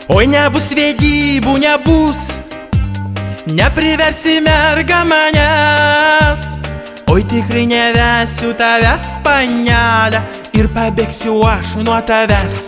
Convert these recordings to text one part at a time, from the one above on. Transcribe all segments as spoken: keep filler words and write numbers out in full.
Oi, nebus vedybų, nebus, nepriversi merga manęs. Oi, tikrai nevesiu tavęs, panelę, ir pabėgsiu aš nuo tavęs.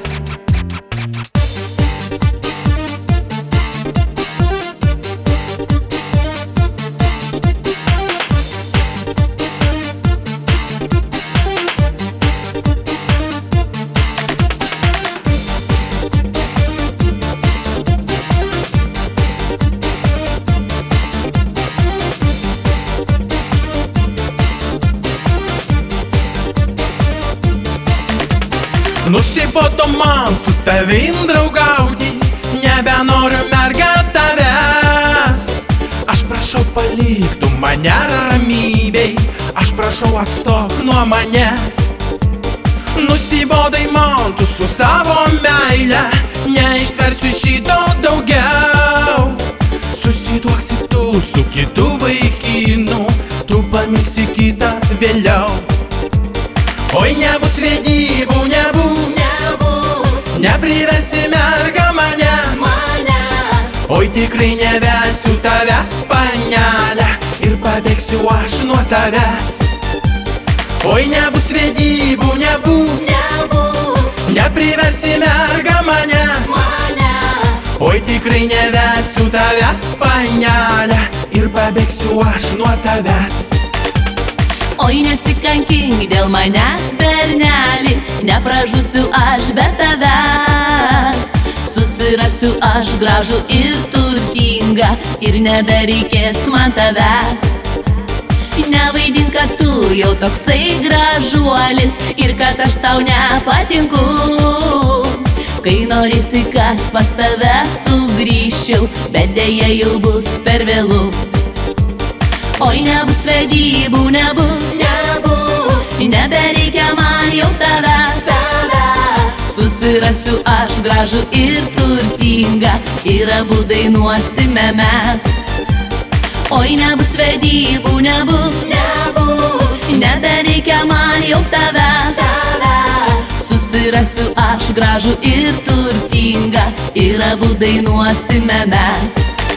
Nusibodo man su tavim draugauti, nebenoriu merga tavęs. Aš prašau palik tu mane ramybei, aš prašau atstok nuo manęs. Nusibodai man tu su savo meile, neištversiu šito daugiau. Susituoksi tu su kitu vaikinu, tu pamilsi kitą vėliau. Oi, nebus vedybų, nebus, nebus, nepriversi merga manęs, manęs. Oi, tikrai nevesiu tavęs, panelę, ir pabėgsiu aš nuo tavęs. Oi, nebus vedybų, nebus, nebus, nepriversi merga manęs, manęs. Oi, tikrai nevesiu tavęs, panelę, ir pabėgsiu aš nuo tavęs. Oi, nesikankink dėl manęs, berneli, nepražusiu aš be tavęs. Susirasiu aš gražų ir turtingą, ir nebereikės man tavęs. Nevaidink, kad tu jau toksai gražuolis ir kad aš tau nepatinku. Kai norisi, kad pas tave sugrįžčiau, bet deja jau bus per vėlu. Oi, nebus vedybų, nebus, nebus, nebereikia man jau tavęs, tavęs. Susirasiu aš gražų ir turtingą, ir abu dainuosime mes. Oi, nebus vedybų, nebus, nebus, nebereikia man jau tavęs, tavęs. Susirasiu aš gražų ir turtingą, ir abu dainuosime mes.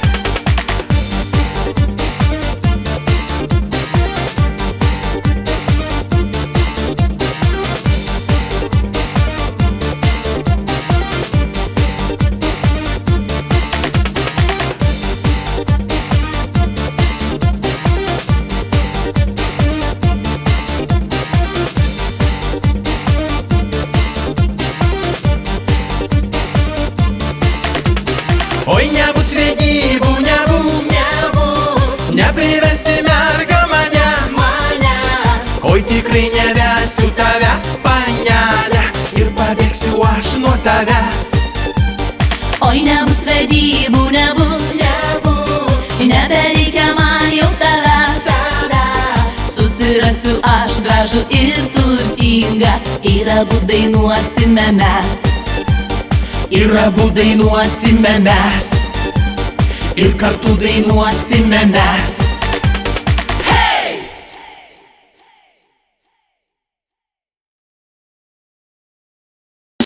Oi, nebus vedybų, nebus, nebus, nepriversi merga manęs, manęs. Oi, tikrai nevesiu tavęs, panelę, ir pabėgsiu aš nuo tavęs. Oi, nebus vedybų, nebus, nebus, nebereikia man jau tavęs, tavęs. Susirasiu aš gražų ir turtingą, ir abu dainuosime mes. Ir abu dainuosime mes, ir kartu dainuosime mes.